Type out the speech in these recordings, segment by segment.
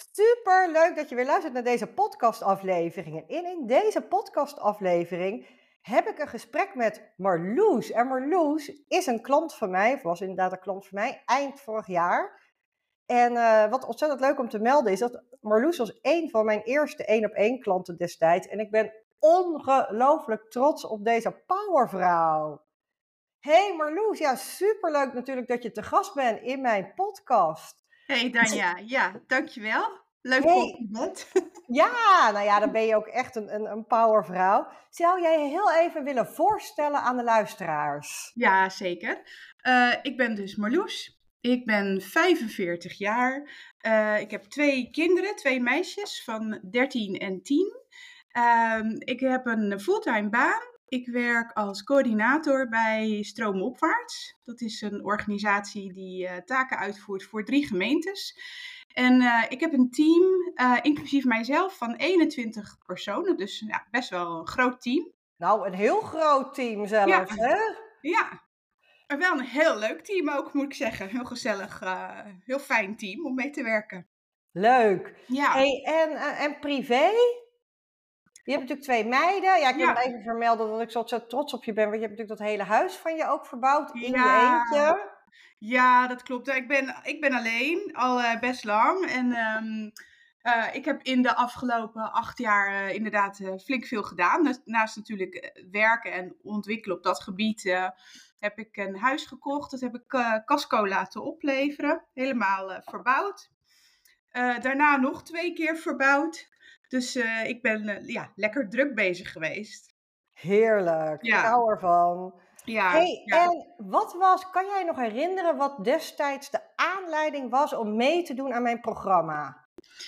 Super leuk dat je weer luistert naar deze podcastaflevering. En in deze podcastaflevering heb ik een gesprek met Marloes. En Marloes is een klant van mij, of was inderdaad een klant van mij, eind vorig jaar. En wat ontzettend leuk om te melden is dat Marloes was een van mijn eerste 1-op-1 klanten destijds. En ik ben ongelooflijk trots op deze powervrouw. Hey Marloes, ja superleuk natuurlijk dat je te gast bent in mijn podcast. Hey Danja, ja, dankjewel. Leuk Hey, compliment. ja, nou ja, dan ben je ook echt een powervrouw. Zou jij je heel even willen voorstellen aan de luisteraars? Ja, zeker. Ik ben dus Marloes. Ik ben 45 jaar. Ik heb 2 kinderen, 2 meisjes van 13 en 10. Ik heb een fulltime baan. Ik werk als coördinator bij Stroomopwaarts. Dat is een organisatie die taken uitvoert voor 3 gemeentes. En ik heb een team, inclusief mijzelf, van 21 personen. Dus ja, best wel een groot team. Nou, een heel groot team Ja, zelfs, hè? ja. Maar wel een heel leuk team ook, moet ik zeggen. Heel gezellig, heel fijn team om mee te werken. Leuk. Ja, Hey, en privé? Je hebt natuurlijk 2 meiden. Ja, ik wil ja, even vermelden dat ik zo trots op je ben, want je hebt natuurlijk dat hele huis van je ook verbouwd in je ja, eentje. ja, dat klopt. Ja, ik ben alleen, al best lang. En ik heb in de afgelopen 8 jaar inderdaad flink veel gedaan. Naast natuurlijk werken en ontwikkelen op dat gebied heb ik een huis gekocht. Dat heb ik Casco laten opleveren. Helemaal verbouwd. Daarna nog 2 keer verbouwd. Dus ik ben ja, lekker druk bezig geweest. Heerlijk, ik Ja, hou ervan. ja, Hey, ja. en kan jij nog herinneren wat destijds de aanleiding was om mee te doen aan mijn programma?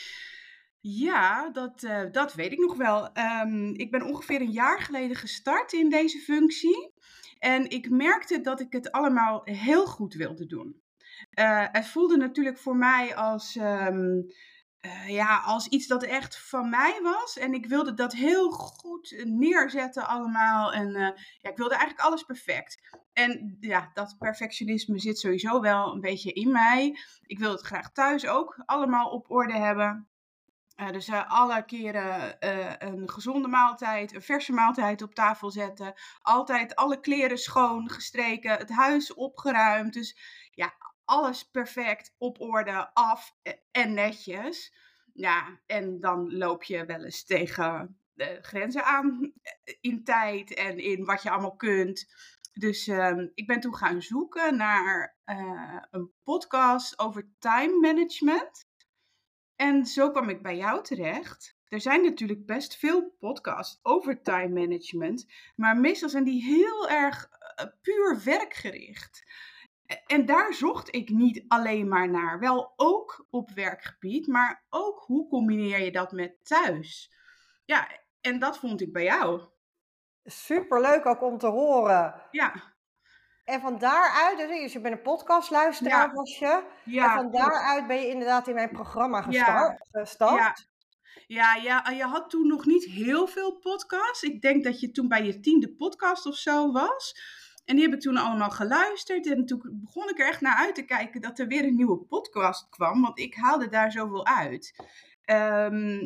Ja, dat weet ik nog wel. Ik ben ongeveer een jaar geleden gestart in deze functie. En ik merkte dat ik het allemaal heel goed wilde doen. Het voelde natuurlijk voor mij als, ja, als iets dat echt van mij was. En ik wilde dat heel goed neerzetten allemaal. En ja, ik wilde eigenlijk alles perfect. En ja, dat perfectionisme zit sowieso wel een beetje in mij. Ik wil het graag thuis ook allemaal op orde hebben. Dus alle keren een gezonde maaltijd, een verse maaltijd op tafel zetten. Altijd alle kleren schoon gestreken, het huis opgeruimd. Dus ja, alles perfect op orde, af en netjes. Ja, en dan loop je wel eens tegen de grenzen aan in tijd en in wat je allemaal kunt. Dus ik ben toen gaan zoeken naar een podcast over time management. En zo kwam ik bij jou terecht. Er zijn natuurlijk best veel podcasts over time management, maar meestal zijn die heel erg puur werkgericht. En daar zocht ik niet alleen maar naar. Wel ook op werkgebied, maar ook hoe combineer je dat met thuis? Ja, en dat vond ik bij jou. Superleuk ook om te horen. Ja, En van daaruit, dus je bent een podcastluisteraar ja, was je, en ja, van klopt. daaruit ben je inderdaad in mijn programma Ja, ja. gestart. Ja, ja, je had toen nog niet heel veel podcasts. Ik denk dat je toen bij je 10e podcast of zo was. En die heb ik toen allemaal geluisterd. En toen begon ik er echt naar uit te kijken dat er weer een nieuwe podcast kwam. Want ik haalde daar zoveel uit. Ehm,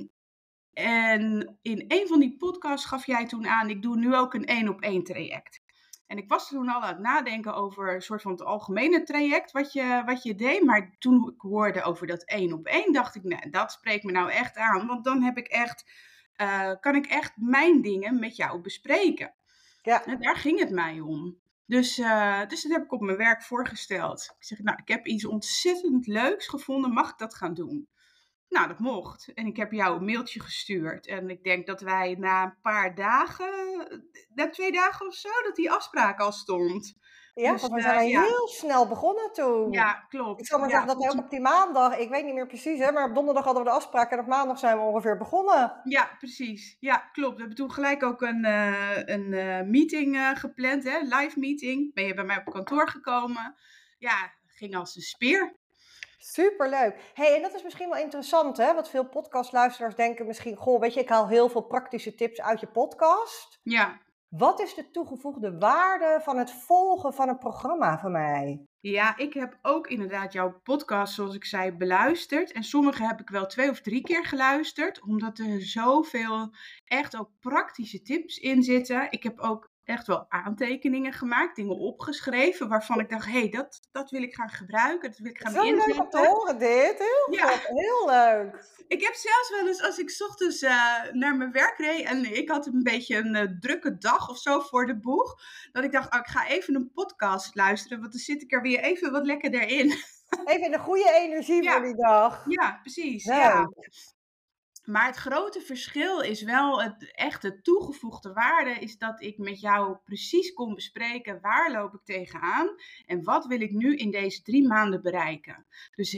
en in een van die podcasts gaf jij toen aan, ik doe nu ook een 1-op-1 traject. En ik was toen al aan het nadenken over een soort van het algemene traject wat je deed. Maar toen ik hoorde over dat 1-op-1, dacht ik, nee, dat spreekt me nou echt aan. Want dan heb ik echt, kan ik echt mijn dingen met jou bespreken. Ja, En daar ging het mij om. Dus dat heb ik op mijn werk voorgesteld. Ik zeg, nou, ik heb iets ontzettend leuks gevonden. Mag ik dat gaan doen? Nou, dat mocht. En ik heb jou een mailtje gestuurd. En ik denk dat wij na een paar dagen, na 2 dagen of zo, dat die afspraak al stond. ja, Dus want we zijn al ja, heel snel begonnen toen. ja, Ik klopt. zal maar Ja, zeggen dat wij ook op die maandag, ik weet niet meer precies, hè, maar op donderdag hadden we de afspraak en op maandag zijn we ongeveer begonnen. ja, precies. Ja, klopt. We hebben toen gelijk ook een meeting gepland, hè? Live meeting. Ben je bij mij op kantoor gekomen? Ja, ging als een speer. Superleuk. Hey, en dat is misschien wel interessant, hè? Want veel podcastluisteraars denken misschien, goh, weet je, ik haal heel veel praktische tips uit je podcast. Ja. Wat is de toegevoegde waarde van het volgen van een programma van mij? Ja, ik heb ook inderdaad jouw podcast, zoals ik zei, beluisterd. En sommige heb ik wel 2 of 3 keer geluisterd, omdat er zoveel echt ook praktische tips in zitten. Ik heb ook echt wel aantekeningen gemaakt, dingen opgeschreven, waarvan ik dacht, hé, dat wil ik gaan gebruiken, dat wil ik gaan Zo leuk om te inzetten. horen dit. Heel Ja, grappig, heel leuk. ik heb zelfs wel eens, als ik 's ochtends naar mijn werk reed en ik had een beetje een drukke dag of zo voor de boeg, dat ik dacht, oh, ik ga even een podcast luisteren, want dan zit ik er weer even wat lekkerder in. Even in de goede energie voor Ja, die dag. ja, precies, ja. Leuk. Maar het grote verschil is wel echt de toegevoegde waarde is dat ik met jou precies kon bespreken waar loop ik tegenaan en wat wil ik nu in deze 3 maanden bereiken. Dus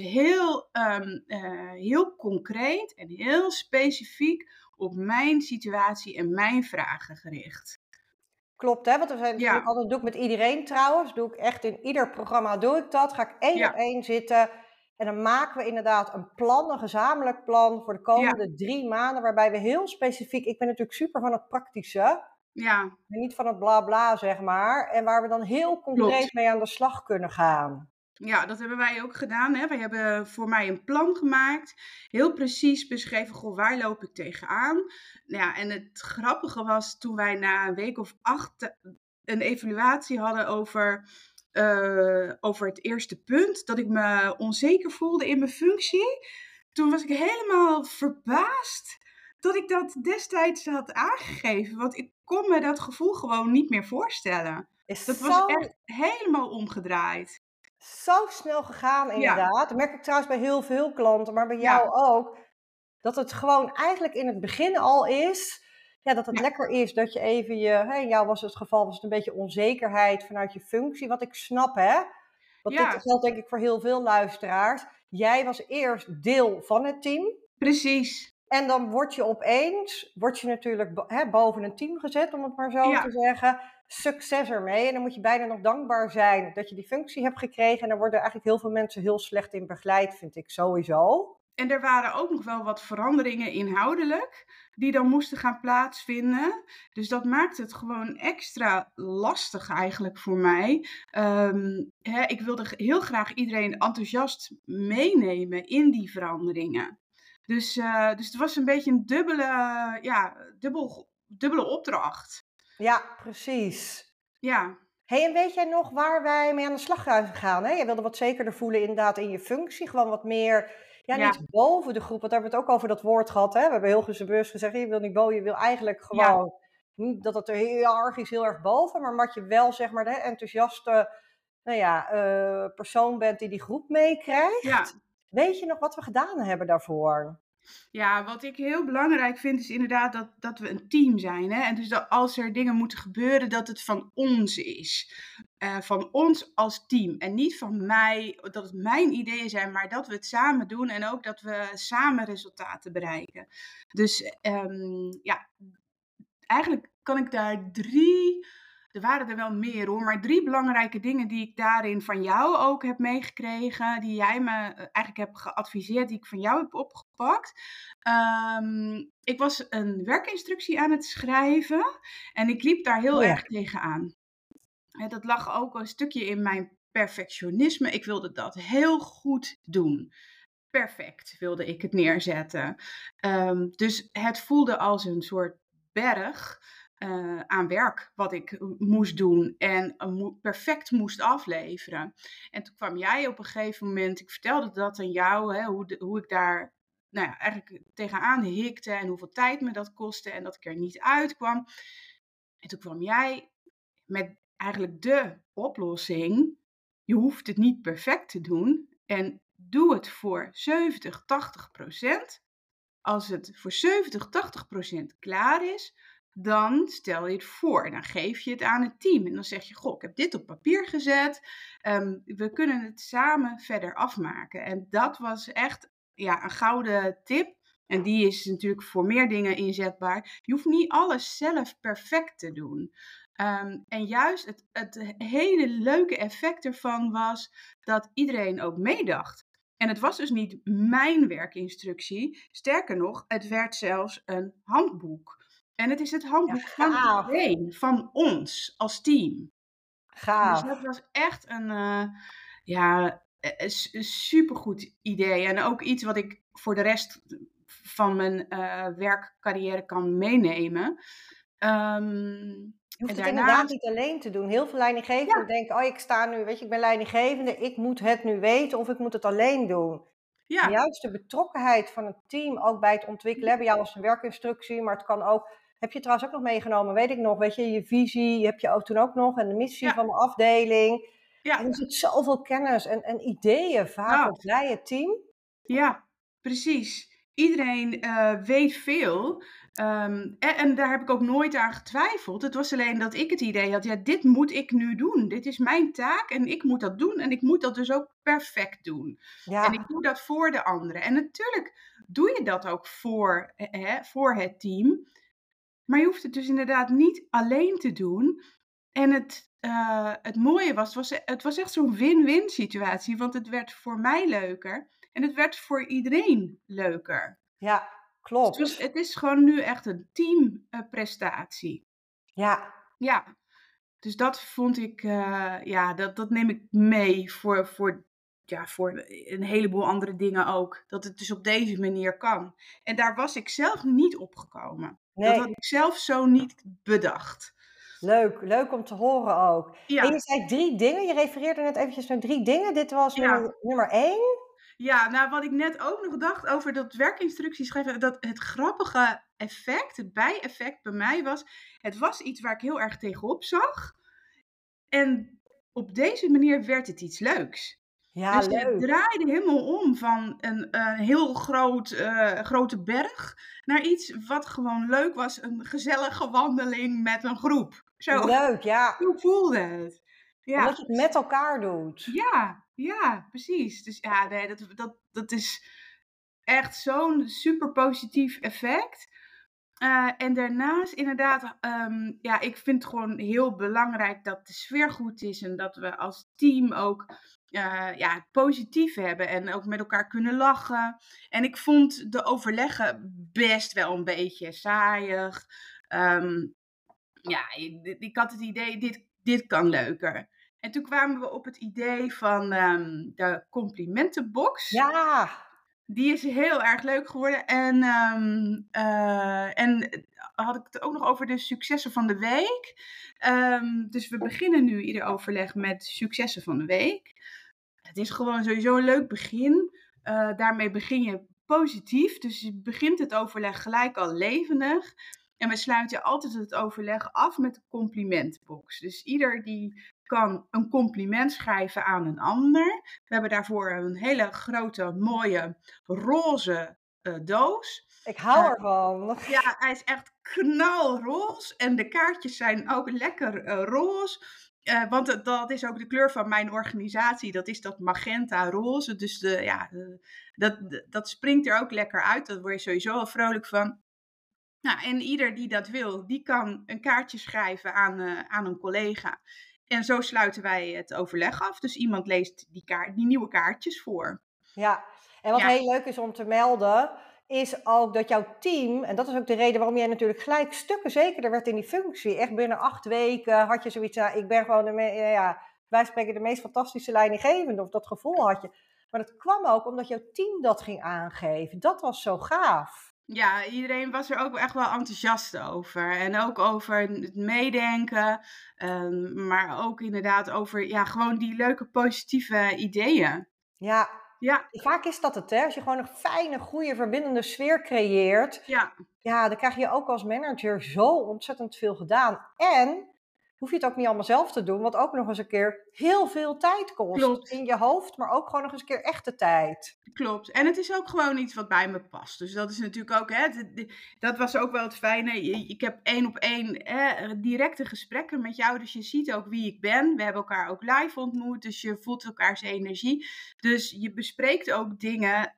heel concreet en heel specifiek op mijn situatie en mijn vragen gericht. Klopt, hè? Want we zijn natuurlijk Ja, altijd, doe ik met iedereen trouwens, doe ik echt in ieder programma doe ik dat. Ga ik één op ja, één zitten en dan maken we inderdaad een plan, een gezamenlijk plan voor de ja, komende 3 maanden, waarbij we heel specifiek, ik ben natuurlijk super van het praktische, ja, en niet van het bla bla, zeg maar, en waar we dan heel klopt. concreet mee aan de slag kunnen gaan. Ja, dat hebben wij ook gedaan, hè. Wij hebben voor mij een plan gemaakt, heel precies beschreven, goh, waar loop ik tegenaan? Nou ja, en het grappige was toen wij na een week of 8 een evaluatie hadden over het eerste punt, dat ik me onzeker voelde in mijn functie. Toen was ik helemaal verbaasd dat ik dat destijds had aangegeven, want ik kon me dat gevoel gewoon niet meer voorstellen. Dat Is was zo, echt helemaal omgedraaid. zo snel gegaan Ja. inderdaad. Dat merk ik trouwens bij heel veel klanten, maar bij Ja, jou ook. Dat het gewoon eigenlijk in het begin al is, ja, dat het ja, lekker is dat je even in jou was het geval, was het een beetje onzekerheid vanuit je functie, wat ik snap, hè. Want dit ja, geldt denk ik voor heel veel luisteraars. Jij was eerst deel van het team precies. en dan word je natuurlijk boven een team gezet, om het maar zo te Ja, zeggen. Succes ermee. En dan moet je bijna nog dankbaar zijn dat je die functie hebt gekregen. En daar worden eigenlijk heel veel mensen heel slecht in begeleid, vind ik sowieso. en er waren ook nog wel wat veranderingen inhoudelijk die dan moesten gaan plaatsvinden. Dus dat maakt het gewoon extra lastig eigenlijk voor mij. Ik wilde heel graag iedereen enthousiast meenemen in die veranderingen. Dus het was een beetje een dubbele opdracht. Ja, precies. Ja, Hey, en weet jij nog waar wij mee aan de slag zijn gegaan? Hè? Je wilde wat zekerder voelen inderdaad in je functie. Gewoon wat meer, ja, ja, niet boven de groep. Want daar hebben we het ook over dat woord gehad. Hè? We hebben heel bewust gezegd, je wil niet boven, je wil eigenlijk ja, gewoon niet dat het er hiërarchisch heel erg boven, maar wat je wel, zeg maar, de enthousiaste, persoon bent die die groep ja. meekrijgt. Weet je nog wat we gedaan hebben daarvoor? Ja, wat ik heel belangrijk vind is inderdaad dat we een team zijn. Hè? En dus dat als er dingen moeten gebeuren, dat het van ons is. Van ons als team. En niet van mij, dat het mijn ideeën zijn, maar dat we het samen doen en ook dat we samen resultaten bereiken. Dus ja, eigenlijk kan ik daar er waren er wel meer hoor, maar 3 belangrijke dingen die ik daarin van jou ook heb meegekregen, die jij me eigenlijk hebt geadviseerd, die ik van jou heb opgepakt. Ik was een werkinstructie aan het schrijven en ik liep daar heel Oh ja. erg tegenaan. Dat lag ook een stukje in mijn perfectionisme. Ik wilde dat heel goed doen. Perfect wilde ik het neerzetten. Dus het voelde als een soort berg aan werk wat ik moest doen en perfect moest afleveren. En toen kwam jij op een gegeven moment, ik vertelde dat aan jou, hè, hoe ik daar nou ja, eigenlijk tegenaan hikte en hoeveel tijd me dat kostte en dat ik er niet uitkwam. En toen kwam jij met eigenlijk de oplossing. Je hoeft het niet perfect te doen en doe het voor 70, 80%. Als het voor 70, 80% klaar is, dan stel je het voor. En dan geef je het aan het team. En dan zeg je, goh, ik heb dit op papier gezet. We kunnen het samen verder afmaken. En dat was echt een gouden tip. En die is natuurlijk voor meer dingen inzetbaar. Je hoeft niet alles zelf perfect te doen. En juist het hele leuke effect ervan was dat iedereen ook meedacht. En het was dus niet mijn werkinstructie. Sterker nog, het werd zelfs een handboek. En het is het Ja, handboek van gaaf. iedereen, van ons als team. Dus Gaaf. dat was echt Ja, een supergoed idee en ook iets wat ik voor de rest van mijn, werkcarrière kan meenemen. Ehm, Je hoeft en het inderdaad daarnaast niet alleen te doen. Heel veel ja, leidinggevenden denken: "Oh, ik sta nu, weet je, ik ben leidinggevende, ik moet het nu weten of ik moet het alleen doen." En ja, juist de betrokkenheid van het team, ook bij het ontwikkelen, bij jou als een werkinstructie, maar het kan ook, heb je trouwens ook nog meegenomen, weet ik nog, weet je visie, heb je ook toen ook nog, en de missie ja, van de afdeling. En ja. er zit zoveel kennis en ideeën vaak ook Dat. bij het team. Ja, precies. Iedereen, weet veel, en daar heb ik ook nooit aan getwijfeld. Het was alleen dat ik het idee had, ja, dit moet ik nu doen. Dit is mijn taak en ik moet dat doen en ik moet dat dus ook perfect doen. En ik Ja, doe dat voor de anderen. En natuurlijk doe je dat ook voor het team, maar je hoeft het dus inderdaad niet alleen te doen. En het mooie het was echt zo'n win-win situatie, want het werd voor mij leuker en het werd voor iedereen leuker. ja, Dus klopt. het is gewoon nu echt een team prestatie. Ja, Ja, dus dat vond ik, ja, dat neem ik mee voor een heleboel andere dingen ook. Dat het dus op deze manier kan. En daar was ik zelf niet op gekomen. Dat had nee, ik zelf zo niet bedacht. leuk. Leuk om te horen ook. En je Ja, zei 3 dingen, je refereerde net eventjes naar 3 dingen. Dit was ja. nummer 1. Ja, nou, wat ik net ook nog dacht over dat werkinstructies schrijven, dat het grappige effect, het bijeffect bij mij was, het was iets waar ik heel erg tegenop zag. En op deze manier werd het iets leuks. Ja, Dus het leuk. draaide helemaal om van een heel grote berg naar iets wat gewoon leuk was, een gezellige wandeling met een groep. Leuk, ja. Zo voelde het. Omdat Ja. je het met elkaar doet. Ja, ja, precies. Dus ja, nee, dat is echt zo'n super positief effect. En daarnaast inderdaad, ja, ik vind het gewoon heel belangrijk dat de sfeer goed is en dat we als team ook ja, het positief hebben en ook met elkaar kunnen lachen. En ik vond de overleggen best wel een beetje saaiig. Ehm, ja, ik had het idee, dit kan leuker. En toen kwamen we op het idee van de complimentenbox. Ja, Die is heel erg leuk geworden. En had ik het ook nog over de successen van de week. Dus we beginnen nu ieder overleg met successen van de week. Het is gewoon sowieso een leuk begin. Daarmee begin je positief. Dus je begint het overleg gelijk al levendig. En we sluiten altijd het overleg af met een complimentbox. Dus ieder die kan een compliment schrijven aan een ander. We hebben daarvoor een hele grote, mooie, roze doos. ik hou ervan. Ja, hij is echt knalroze en de kaartjes zijn ook lekker roze. Want dat is ook de kleur van mijn organisatie. Dat is dat magenta roze. Dus dat springt er ook lekker uit. Daar word je sowieso al vrolijk van. Nou, en ieder die dat wil, die kan een kaartje schrijven aan een collega. En zo sluiten wij het overleg af. Dus iemand leest die nieuwe kaartjes voor. Ja, en wat Ja, heel leuk is om te melden, is ook dat jouw team, en dat is ook de reden waarom jij natuurlijk gelijk stukken zekerder werd in die functie. Echt binnen 8 weken had je zoiets, ja, ik ben gewoon ja, wij spreken de meest fantastische leidinggevende, of dat gevoel had je. Maar dat kwam ook omdat jouw team dat ging aangeven. Dat was zo gaaf. ja, iedereen was er ook echt wel enthousiast over. En ook over het meedenken. Maar ook inderdaad over ja, gewoon die leuke positieve ideeën. Ja, Ja, vaak is dat het, hè? Als je gewoon een fijne, goede, verbindende sfeer creëert, ja, ja, dan krijg je ook als manager zo ontzettend veel gedaan. En hoef je het ook niet allemaal zelf te doen, wat ook nog eens een keer heel veel tijd kost. klopt. In je hoofd, maar ook gewoon nog eens een keer echte tijd. Klopt. En het is ook gewoon iets wat bij me past. Dus dat is natuurlijk ook, hè, dat was ook wel het fijne. Ik heb 1-op-1 directe gesprekken met jou. Dus je ziet ook wie ik ben. We hebben elkaar ook live ontmoet. Dus je voelt elkaars energie. Dus je bespreekt ook dingen.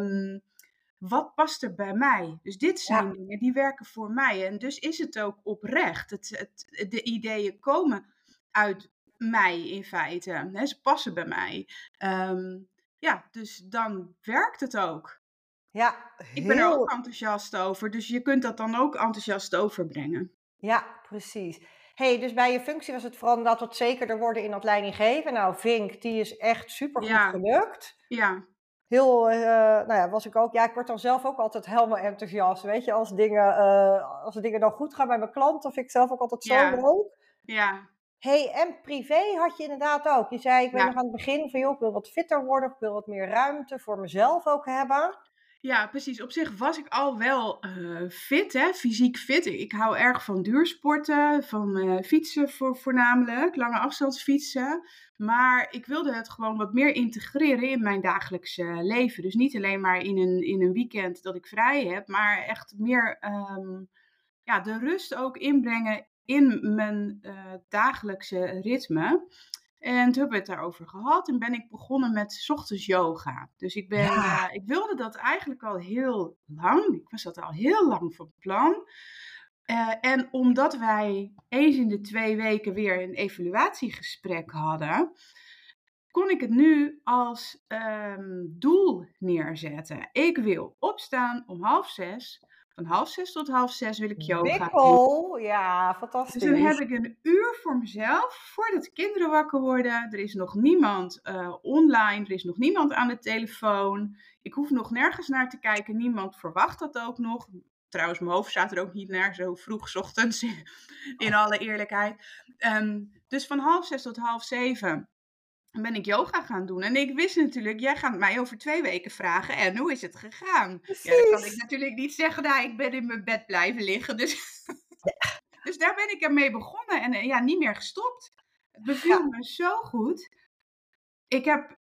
Wat past er bij mij? Dus dit zijn Ja, dingen die werken voor mij. En dus is het ook oprecht. De ideeën komen uit mij in feite. Hè, ze passen bij mij. Ja, dus dan werkt het ook. ja, Ik ben er ook heel, enthousiast over, dus je kunt dat dan ook enthousiast overbrengen. ja, precies. Hey, dus bij je functie was het vooral inderdaad wat zekerder worden in dat leidinggeven. Nou, Vink, die is echt supergoed Ja, gelukt. ja, Heel, nou ja, was ik ook. Ja, ik word dan zelf ook altijd helemaal enthousiast. Weet je, als de dingen dan goed gaan bij mijn klanten, vind ik zelf ook altijd zo ja, leuk. ja, Hey, en privé had je inderdaad ook. Je zei, ik ben nog ja. aan het begin van, joh, ik wil wat fitter worden. Ik wil wat meer ruimte voor mezelf ook hebben. Ja, precies. Op zich was ik al wel fit, hè, fysiek fit. Ik hou erg van duursporten, van fietsen voornamelijk, lange afstandsfietsen. Maar ik wilde het gewoon wat meer integreren in mijn dagelijkse leven. Dus niet alleen maar in een weekend dat ik vrij heb, maar echt meer ja, de rust ook inbrengen in mijn dagelijkse ritme. En toen hebben we het daarover gehad en ben ik begonnen met 's ochtends yoga. Dus Ja, ik wilde dat eigenlijk al heel lang. Ik was dat al heel lang van plan. En omdat wij eens in de 2 weken weer een evaluatiegesprek hadden, kon ik het nu als doel neerzetten. Ik wil opstaan om 5:30. Van 5:30 tot 5:30 wil ik yoga doen. Wikkel. Ja, Dus dan heb fantastisch. ik een uur voor mezelf, voordat de kinderen wakker worden. Er is nog niemand online, er is nog niemand aan de telefoon. Ik hoef nog nergens naar te kijken, niemand verwacht dat ook nog. Trouwens, mijn hoofd staat er ook niet naar, zo vroeg 's ochtends, in alle eerlijkheid. Dus van 5:30 tot 6:30 ben ik yoga gaan doen. En ik wist natuurlijk, jij gaat mij over 2 weken vragen, en hoe is het gegaan? Ja, dan kan ik Precies. natuurlijk niet zeggen, nou, ik ben in mijn bed blijven liggen. Dus dus daar ben ik ermee begonnen en ja, niet meer gestopt. Het beviel Ga, me zo goed. Ik heb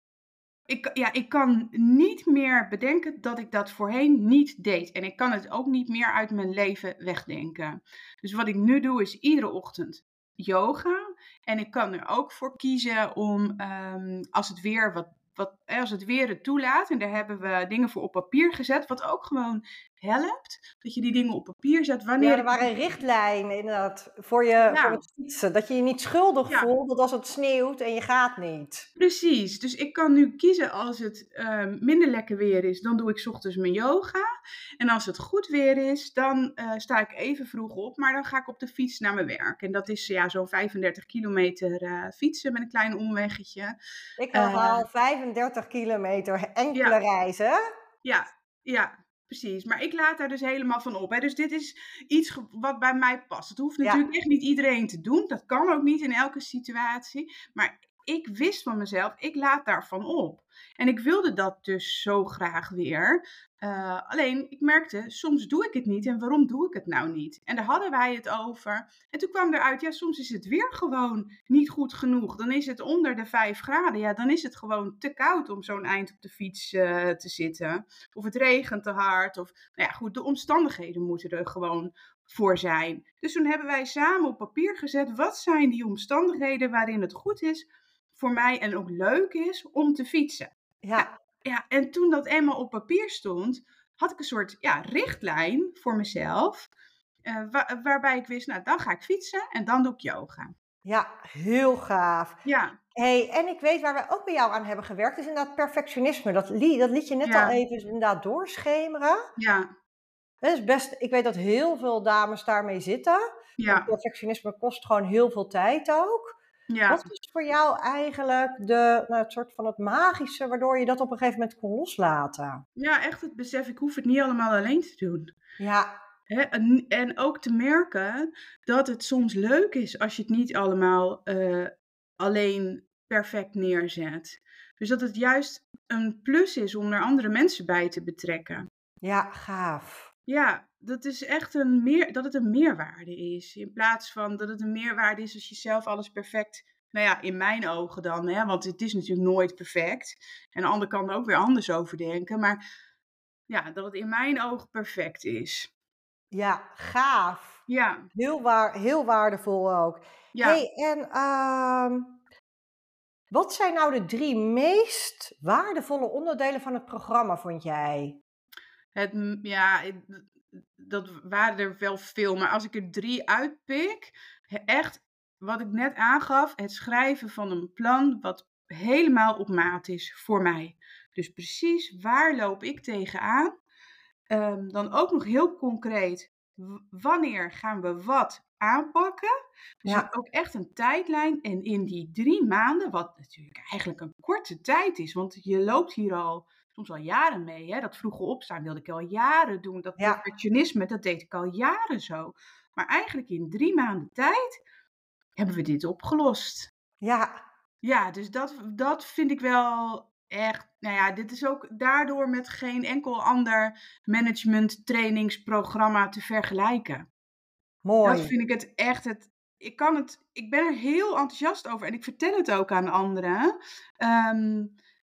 ik kan niet meer bedenken dat ik dat voorheen niet deed. En ik kan het ook niet meer uit mijn leven wegdenken. Dus wat ik nu doe is iedere ochtend yoga. En ik kan er ook voor kiezen om, als het weer als het weer het toelaat, en daar hebben we dingen voor op papier gezet, wat ook gewoon helpt, dat je die dingen op papier zet ja, wanneer er ik. waren richtlijnen inderdaad voor Ja, het fietsen. Dat je je niet schuldig ja. voelt dat als het sneeuwt en je gaat niet. Precies, dus ik kan nu kiezen als het minder lekker weer is, dan doe ik 's ochtends mijn yoga. En als het goed weer is, dan sta ik even vroeg op, maar dan ga ik op de fiets naar mijn werk. En dat is ja, zo'n 35 kilometer fietsen met een klein omweggetje. Ik Eh, haal 35 kilometer enkele ja, reizen. ja, ja, precies. Maar ik laat daar dus helemaal van op. Hè. Dus dit is iets wat bij mij past. Het hoeft Ja, natuurlijk echt niet iedereen te doen. Dat kan ook niet in elke situatie. Maar ik wist van mezelf, ik laat daarvan op. En ik wilde dat dus zo graag weer. Alleen, ik merkte, soms doe ik het niet. En waarom doe ik het nou niet? En daar hadden wij het over. En toen kwam eruit, ja, soms is het weer gewoon niet goed genoeg. Dan is het onder de 5 graden. Ja, dan is het gewoon te koud om zo'n eind op de fiets te zitten. Of het regent te hard. Of, nou ja, goed, de omstandigheden moeten er gewoon voor zijn. Dus toen hebben wij samen op papier gezet, wat zijn die omstandigheden waarin het goed is voor mij en ook leuk is om te fietsen. Nou, ja, ja, en toen dat eenmaal op papier stond, had ik een soort ja, richtlijn voor mezelf. Waarbij ik wist, nou dan ga ik fietsen en dan doe ik yoga. ja, heel gaaf. Ja, Hey, en ik weet waar wij ook bij jou aan hebben gewerkt, is inderdaad perfectionisme. Dat liet je net al ja, even inderdaad doorschemeren. ja, Dat is best, ik weet dat heel veel dames daarmee zitten. Want ja, perfectionisme kost gewoon heel veel tijd ook. ja. Wat was voor jou eigenlijk het soort van het magische waardoor je dat op een gegeven moment kon loslaten? Ja, echt het besef, ik hoef het niet allemaal alleen te doen. Ja, Hè, en ook te merken dat het soms leuk is als je het niet allemaal alleen perfect neerzet. Dus dat het juist een plus is om er andere mensen bij te betrekken. ja, gaaf. Ja, dat is echt dat het een meerwaarde is. In plaats van dat het een meerwaarde is als je zelf alles perfect. Nou ja, in mijn ogen dan, hè, want het is natuurlijk nooit perfect. En de ander kan er ook weer anders over denken. Maar ja, dat het in mijn ogen perfect is. Ja, gaaf. Ja, Heel waardevol ook. ja. Hey, en wat zijn nou de 3 meest waardevolle onderdelen van het programma, vond jij? Ja, dat waren er wel veel, maar als ik er 3 uitpik, echt wat ik net aangaf, het schrijven van een plan wat helemaal op maat is voor mij. Dus precies waar loop ik tegenaan? Dan ook nog heel concreet, wanneer gaan we wat aanpakken. Dus Ja, ook echt een tijdlijn. En in die 3 maanden, wat natuurlijk eigenlijk een korte tijd is, want je loopt hier al soms al jaren mee. Hè? Dat vroege opstaan wilde ik al jaren doen. Dat ja, perfectionisme, dat deed ik al jaren zo. Maar eigenlijk in 3 maanden tijd hebben we dit opgelost. ja, Ja, dus dat vind ik wel echt, nou ja, dit is ook daardoor met geen enkel ander management trainingsprogramma te vergelijken. Dat mooi. vind ik het echt ik ben er heel enthousiast over en ik vertel het ook aan anderen. Ehm,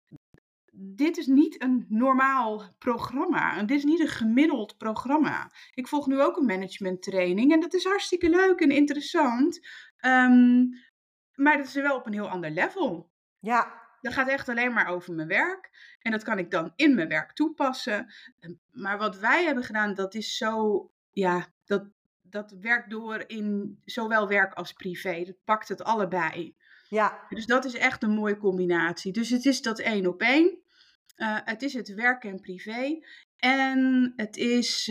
dit is niet een normaal programma. Dit is niet een gemiddeld programma. Ik volg nu ook een managementtraining en dat is hartstikke leuk en interessant. Ehm, maar dat is wel op een heel ander level. Ja, Dat gaat echt alleen maar over mijn werk. En dat kan ik dan in mijn werk toepassen. Maar wat wij hebben gedaan, dat is zo, ja, dat werkt door in zowel werk als privé. Dat pakt het allebei. ja, Dus dat is echt een mooie combinatie. Dus het is dat 1 op 1. Het is het werk en privé. En het is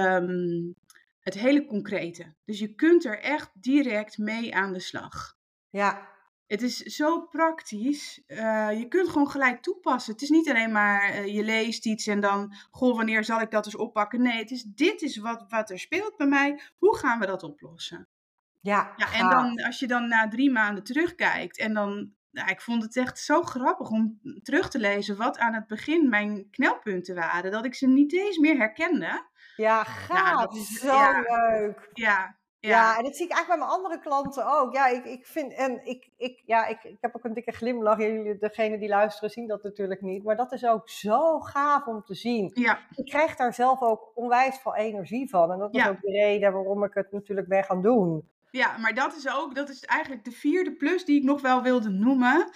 het hele concrete. Dus je kunt er echt direct mee aan de slag. ja, Het is zo praktisch. Je kunt gewoon gelijk toepassen. Het is niet alleen maar je leest iets en dan, goh, wanneer zal ik dat eens oppakken? Nee, dit is wat er speelt bij mij. Hoe gaan we dat oplossen? ja, Ja, en gaaf. dan als je dan na 3 maanden terugkijkt en dan, nou, ik vond het echt zo grappig om terug te lezen wat aan het begin mijn knelpunten waren, dat ik ze niet eens meer herkende. Ja, Ja, gaaf. dat is, Zo leuk. ja, Ja, ja, en dat zie ik eigenlijk bij mijn andere klanten ook. Ja, ik vind, en ik heb ook een dikke glimlach. Jullie, degene die luisteren, zien dat natuurlijk niet. Maar dat is ook zo gaaf om te zien. ja, Ik krijg daar zelf ook onwijs veel energie van. En dat is ja. ook de reden waarom ik het natuurlijk ben gaan doen. Ja, maar dat is eigenlijk de 4e plus die ik nog wel wilde noemen.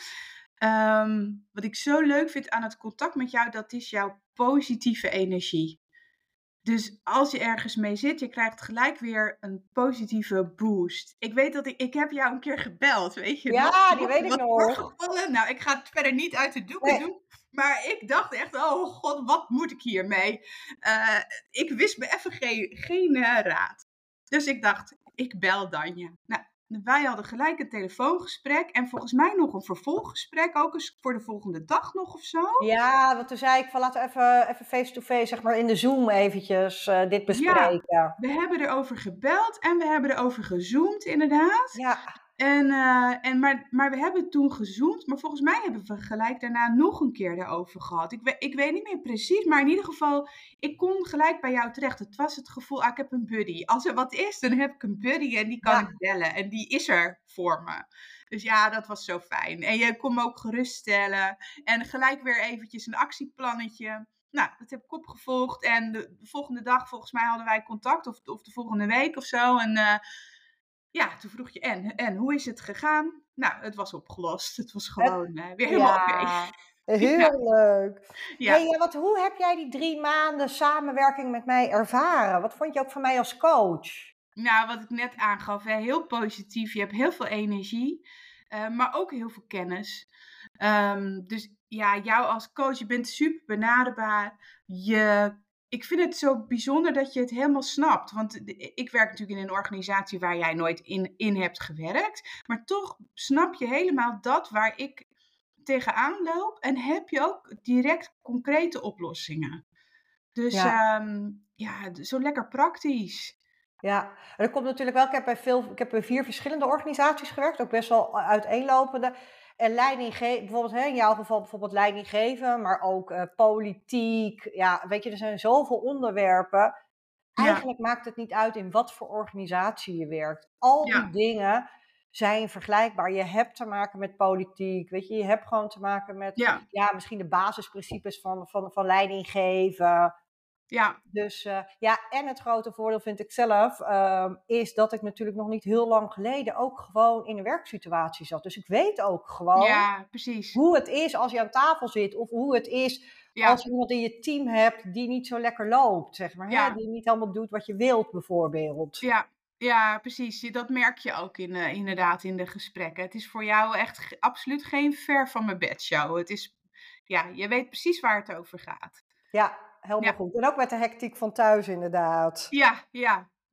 Wat ik zo leuk vind aan het contact met jou, dat is jouw positieve energie. Dus als je ergens mee zit, je krijgt gelijk weer een positieve boost. Ik weet dat ik heb jou een keer gebeld, weet je nog? Ja, die weet ik Wat nog. voorgevallen. Nou, ik ga het verder niet uit de doeken Nee, doen. Maar ik dacht echt, oh god, wat moet ik hiermee? Ik wist me even geen raad. Dus ik dacht, ik bel Danje. Nou, wij hadden gelijk een telefoongesprek en volgens mij nog een vervolggesprek, ook eens voor de volgende dag nog of zo. ja, want toen zei ik van laten we even face-to-face, zeg maar in de Zoom eventjes dit Ja, bespreken. we hebben erover gebeld en we hebben erover gezoomd, inderdaad. Ja, Maar we hebben toen gezoomd, maar volgens mij hebben we gelijk daarna nog een keer erover gehad. Ik weet niet meer precies, maar in ieder geval, ik kon gelijk bij jou terecht. Het was het gevoel, ik heb een buddy. Als er wat is, dan heb ik een buddy en die kan ja, ik bellen. En die is er voor me. Dus ja, dat was zo fijn. En je kon me ook geruststellen. En gelijk weer eventjes een actieplannetje. Nou, dat heb ik opgevolgd. En de volgende dag, volgens mij, hadden wij contact. Of de volgende week of zo. En ja, toen vroeg je, en hoe is het gegaan? Nou, het was opgelost. Het was het, gewoon weer helemaal oké. ja, Ja, heel leuk. Hey, ja. hoe heb jij die 3 maanden samenwerking met mij ervaren? Wat vond je ook van mij als coach? Nou, wat ik net aangaf, hè, heel positief. Je hebt heel veel energie, maar ook heel veel kennis. Dus ja, jou als coach, je bent super benaderbaar. Ik vind het zo bijzonder dat je het helemaal snapt. Want ik werk natuurlijk in een organisatie waar jij nooit in hebt gewerkt. Maar toch snap je helemaal dat waar ik tegenaan loop. En heb je ook direct concrete oplossingen. Dus Ja, ja, zo lekker praktisch. ja. En dat komt natuurlijk wel. Ik heb bij 4 verschillende organisaties gewerkt, ook best wel uiteenlopende. En bijvoorbeeld hè, in jouw geval bijvoorbeeld leiding geven, maar ook politiek. Ja, weet je, er zijn zoveel onderwerpen. Ja, Eigenlijk maakt het niet uit in wat voor organisatie je werkt. Al die ja, dingen zijn vergelijkbaar. Je hebt te maken met politiek, weet je. Je hebt gewoon te maken met, ja, ja, misschien de basisprincipes van leiding geven. ja, Dus ja, en het grote voordeel vind ik zelf, is dat ik natuurlijk nog niet heel lang geleden ook gewoon in een werksituatie zat. Dus ik weet ook gewoon ja, precies. hoe het is als je aan tafel zit, of hoe het is als Ja, je iemand in je team hebt die niet zo lekker loopt, zeg maar. Hè? ja, Die niet helemaal doet wat je wilt, bijvoorbeeld. ja, ja, precies. Dat merk je ook inderdaad in de gesprekken. Het is voor jou echt absoluut geen ver van mijn bedshow. Het is, ja, je weet precies waar het over gaat. Ja, helemaal Ja, goed. En ook met de hectiek van thuis, inderdaad. ja, ja.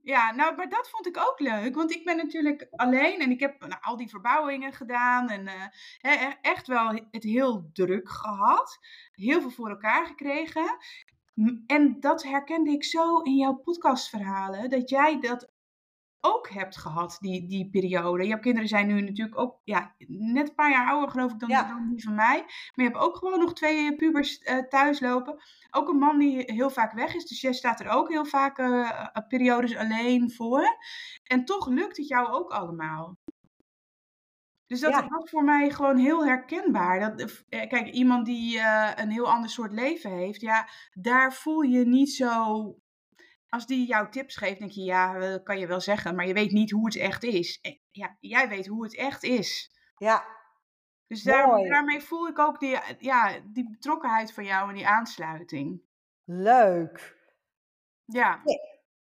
Ja, nou, maar dat vond ik ook leuk, want ik ben natuurlijk alleen en ik heb al die verbouwingen gedaan en echt wel het heel druk gehad. Heel veel voor elkaar gekregen. En dat herkende ik zo in jouw podcastverhalen, dat jij dat ook hebt gehad, die periode. Jouw kinderen zijn nu natuurlijk ook net een paar jaar ouder geloof ik Ja, dan die van mij. Maar je hebt ook gewoon nog 2 pubers thuis lopen. Ook een man die heel vaak weg is. Dus jij staat er ook heel vaak periodes alleen voor. En toch lukt het jou ook allemaal. Dus dat ja, was voor mij gewoon heel herkenbaar. Kijk, iemand die een heel ander soort leven heeft, ja, daar voel je niet zo als die jou tips geeft, denk je, ja, kan je wel zeggen, maar je weet niet hoe het echt is. Ja, jij weet hoe het echt is. ja, Dus mooi, daarmee voel ik ook die betrokkenheid van jou en die aansluiting. leuk. Ja. Nee,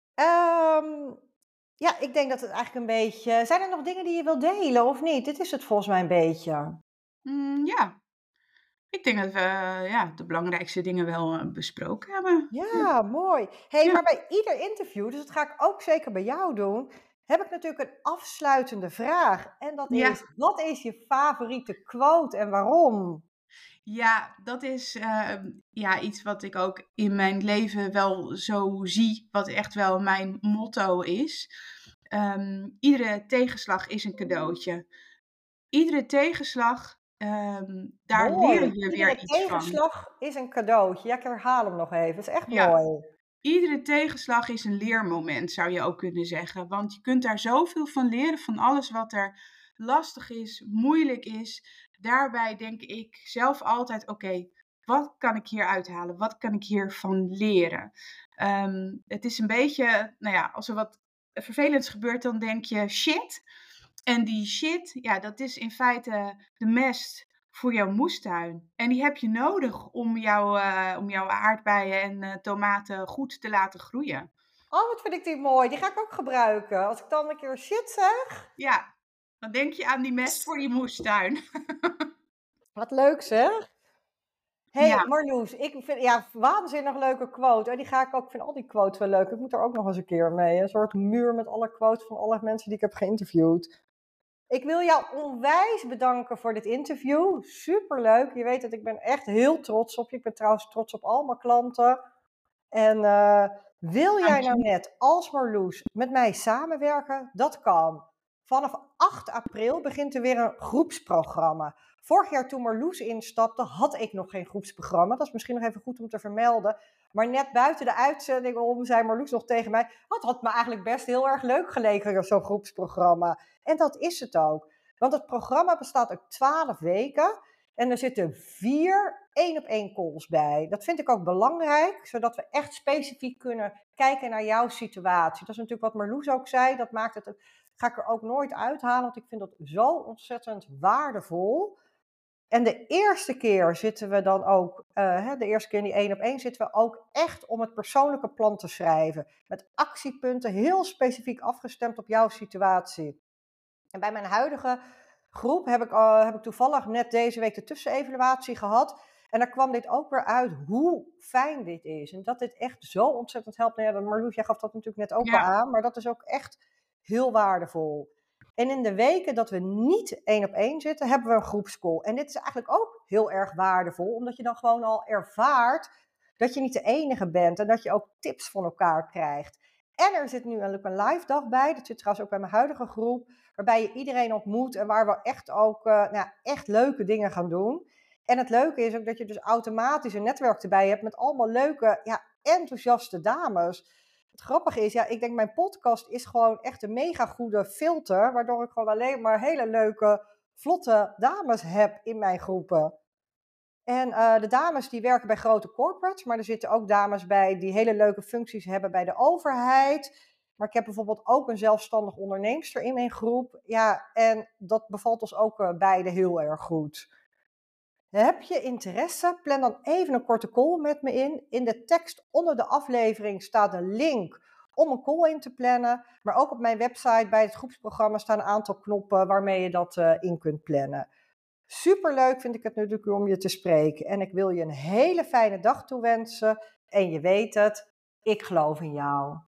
ja, ik denk dat het eigenlijk een beetje... Zijn er nog dingen die je wilt delen of niet? Dit is het volgens mij een beetje. Ja. Ik denk dat we de belangrijkste dingen wel besproken hebben. Ja. Ja, mooi. Hey, Ja. maar bij ieder interview, dus dat ga ik ook zeker bij jou doen, heb ik natuurlijk een afsluitende vraag. En dat Ja. is, wat is je favoriete quote en waarom? Ja, dat is iets wat ik ook in mijn leven wel zo zie, wat echt wel mijn motto is. Iedere tegenslag is een cadeautje. Iedere tegenslag, daar leer Mooi. je Iedere weer iets van. tegenslag is een cadeautje. Ja, ik herhaal hem nog even. Het is echt Ja, mooi. iedere tegenslag is een leermoment, zou je ook kunnen zeggen. Want je kunt daar zoveel van leren, van alles wat er lastig is, moeilijk is. Daarbij denk ik zelf altijd, oké, wat kan ik hier uithalen? Wat kan ik hiervan leren? Het is een beetje, nou ja, als er wat vervelends gebeurt, dan denk je shit. En die shit, ja, dat is in feite de mest voor jouw moestuin. En die heb je nodig om jouw aardbeien en tomaten goed te laten groeien. Oh, wat vind ik die mooi. Die ga ik ook gebruiken. Als ik dan een keer shit zeg. Ja, dan denk je aan die mest voor je moestuin. Wat leuk zeg. Ja, Hey Marloes, ik vind ja, waanzinnig leuke quote. En die ga ik ook, ik vind al die quotes wel leuk. Ik moet er ook nog eens een keer mee. Een soort muur met alle quotes van alle mensen die ik heb geïnterviewd. Ik wil jou onwijs bedanken voor dit interview. Superleuk. Je weet dat ik ben echt heel trots op je. Ik ben trouwens trots op al mijn klanten. En wil jij dank nou je. net als Marloes met mij samenwerken? Dat kan. Vanaf 8 april begint er weer een groepsprogramma. Vorig jaar toen Marloes instapte, had ik nog geen groepsprogramma. Dat is misschien nog even goed om te vermelden. Maar net buiten de uitzending om zei Marloes nog tegen mij... Het had me eigenlijk best heel erg leuk geleken, zo'n groepsprogramma. En dat is het ook. Want het programma bestaat uit 12 weken. En er zitten 4 één-op-één calls bij. Dat vind ik ook belangrijk, zodat we echt specifiek kunnen kijken naar jouw situatie. Dat is natuurlijk wat Marloes ook zei. Dat maakt het, ga ik er ook nooit uithalen, want ik vind dat zo ontzettend waardevol. En de eerste keer zitten we dan ook, de eerste keer in die 1-op-1 zitten we ook echt om het persoonlijke plan te schrijven. Met actiepunten heel specifiek afgestemd op jouw situatie. En bij mijn huidige groep heb ik toevallig net deze week de tussenevaluatie gehad. En daar kwam dit ook weer uit hoe fijn dit is. En dat dit echt zo ontzettend helpt. Nou ja, Marloes, jij gaf dat natuurlijk net ook al Ja, aan. Maar dat is ook echt heel waardevol. En in de weken dat we niet 1-op-1 zitten, hebben we een groepscall. En dit is eigenlijk ook heel erg waardevol. Omdat je dan gewoon al ervaart dat je niet de enige bent. En dat je ook tips van elkaar krijgt. En er zit nu een live dag bij. Dat zit trouwens ook bij mijn huidige groep. Waarbij je iedereen ontmoet en waar we echt ook echt leuke dingen gaan doen. En het leuke is ook dat je dus automatisch een netwerk erbij hebt met allemaal leuke, enthousiaste dames. Het grappige is, ik denk mijn podcast is gewoon echt een mega goede filter. Waardoor ik gewoon alleen maar hele leuke, vlotte dames heb in mijn groepen. En de dames die werken bij grote corporates, maar er zitten ook dames bij die hele leuke functies hebben bij de overheid. Maar ik heb bijvoorbeeld ook een zelfstandig onderneemster in mijn groep. Ja, en dat bevalt ons ook beide heel erg goed. Heb je interesse? Plan dan even een korte call met me in. In de tekst onder de aflevering staat een link om een call in te plannen. Maar ook op mijn website bij het groepsprogramma staan een aantal knoppen waarmee je dat in kunt plannen. Superleuk vind ik het natuurlijk om je te spreken. En ik wil je een hele fijne dag toewensen. En je weet het, ik geloof in jou.